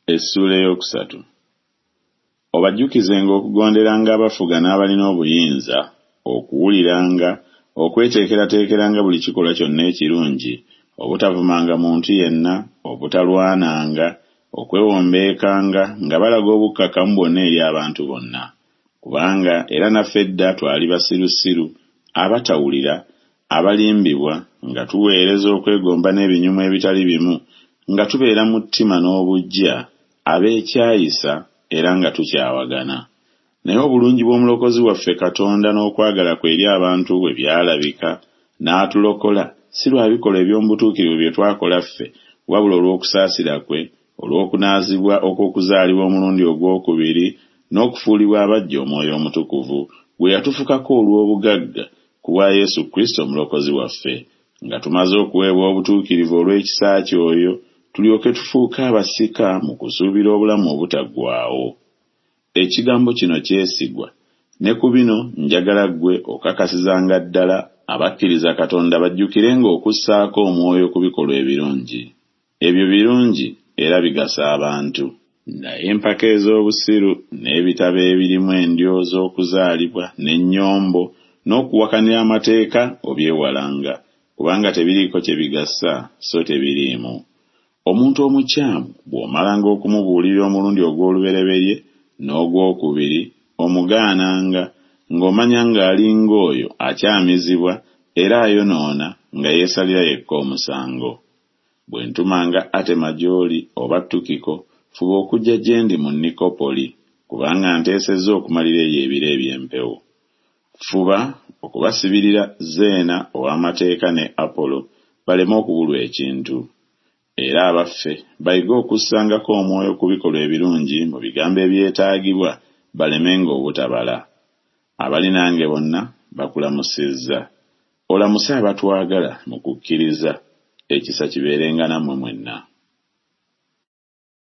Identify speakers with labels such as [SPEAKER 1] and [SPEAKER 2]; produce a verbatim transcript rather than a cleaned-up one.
[SPEAKER 1] Essula eyokusatu. Obajjukizenga okugonderanga abafuga n'abalina obuyinza, okuwuliranga, okweteekerateekeranga buli kikolwa kyonna ekirungi, obutavumanga muntu yenna, obutalwananga, okwewombeekanga nga balaga obukkakkamu bwonna eri abantu bonna. Kubanga era naffe dda twali basirusiru, abatawulira, abalimbibwa, nga tuweereza okwegomba n'ebinyumu ebitali bimu, nga tubeera mu ttima n'obujja, ab'ekyayisa era nga tukyawagana. Naye obulungi bw'omulokozi waffe Katonda n'okwagala kwe eri abantu bwe byalabika, n'atulokola si lwa bikolwa eby'omu butuukirivu bye twakola ffe, wabula olw'okusaasira kwe, olw'okunaazibwa okw'okuzaalibwa omulundi ogwokubiri, n'okufuulibwa abajja Omwoyo Omutukuvu gwe yatufukako olw'obugagga ku bwa Yesu Kristo omulokozi waffe, nga tumaze okuweebwa obutuukirivu olw'ekisa ky'oyo, tulyoke tufuuke abasika mu kusuubira obulamu obutaggwaawo. Ekigambo kino kyesigwa, ne ku bino njagala ggwe okakasizanga ddala abakkiriza Katonda bajjukirenga okussaako omwoyo ku bikolwa ebirungi. Ebyo birungi era bigasa abantu. Naye empaka ez'obusiru n'ebitabo ebirimu endyo z'okuzaalibwa n'ennyombo n'okuwakanira amateeka obyewalanga, kubanga tebiriiko kye bigasa so tebiriimu. Omuntu omukyamu bw'omalanga okumubuulira omulundi ogw'olubereberye n'ogwokubiri, omugaananga ng'omanya ng'alinga oyo akyamizibwa era ayonoona nga yeesalira yekka omusango. Bwe ntumanga Atema gy'oli oba Tukiko, fuba okujja gye ndi mu Nikopoli, kubanga nteesezza okumalira eyo ebiro eby'empewo. Fuba okubasibirira Zeena ow'amateeka ne Apolo baleme okubulwa ekintu. Era abaffe bayige okussangako omwoyo ku bikolwa ebirungi mu bigambo ebyetaagibwa, balemenga obutabala. Abali nange bonna bakulamusizza. Olamuse abatwagala mu kukkiriza. Ekisa kibeerenga nammwe mwenna.